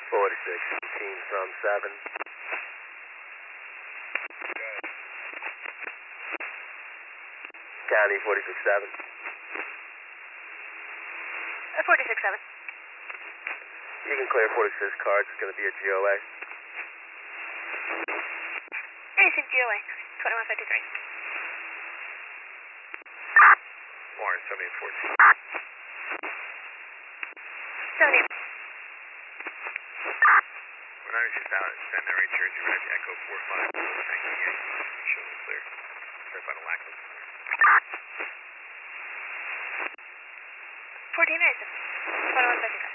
46, from 7. County 46-7. 46-7. You can clear 46 cars, it's going to be a GOA. Anything GOA, 2153. Warren 7814. 70. When I was just out at Centenary Jersey, Red Echo 45, show me clear. Sorry about a lack of clear. 14 2153.